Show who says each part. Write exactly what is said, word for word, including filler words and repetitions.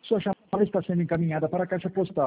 Speaker 1: Sua chamada está sendo encaminhada para a caixa postal